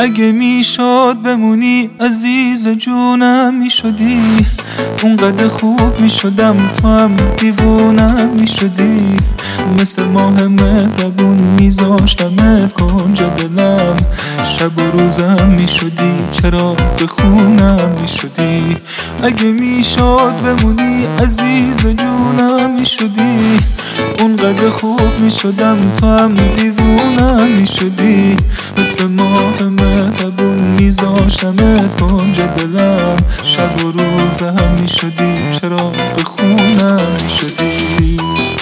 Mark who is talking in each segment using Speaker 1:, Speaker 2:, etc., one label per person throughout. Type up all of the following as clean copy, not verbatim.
Speaker 1: اگه میشد بمونی عزیز جونم میشدی، اونقدر خوب میشدم تو هم دیوونم میشدی. مثل ماه مهربون میذاشتمت کنج دلم، شب و روزم میشدی چرا به خونم میشدی. اگه میشد بمونی عزیز جونم میشدی، اونقدر خوب میشدم تو هم دیوونم میشدی. مثل ماه مهربون میذاشتمت کنج دلم، شب و روزم میشدی چرا به خونم میشدی.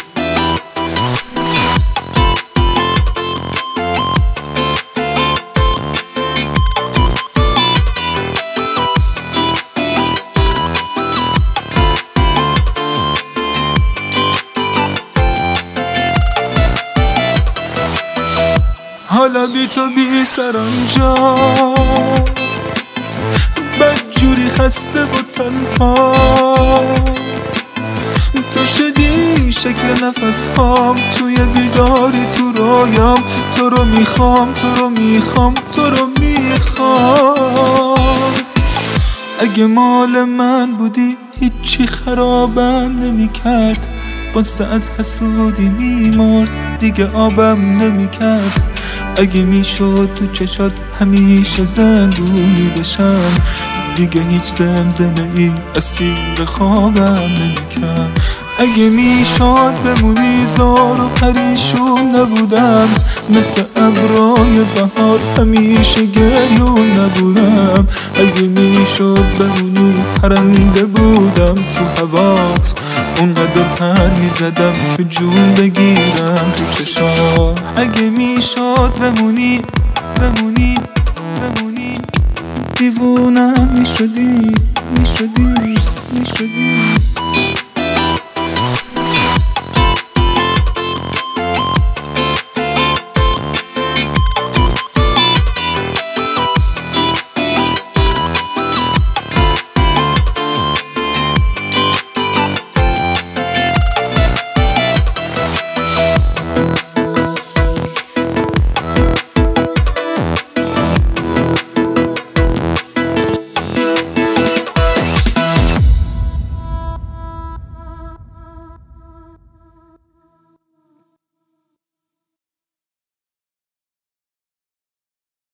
Speaker 1: حالا بی تو بی سرانجام، بدجوری خسته و تنها، تو شدی شکل نفس هام توی بیداری تو رویام. تو رو میخوام تو رو میخوام تو رو میخوام. اگه مال من بودی هیچی خرابم نمیکرد، قصه از حسودی میمرد دیگه آبم نمیکرد. اگه میشد تو چشات همیشه زندونی بشم، دیگه هیچ زمزمه ای اسیر خوابم نمیکرد. اگه میشد بمونی زار و پریشون نبودم، مثل ابرای بهار همیشه گریون نبودم. اگه میشد بمونی پرنده بودم تو هوات، اونقدر پر میزدم که جون بگیرم تو چشات. اگه میشد بمونی بمونی بمونی دیوونم میشدی میشدی میشدی.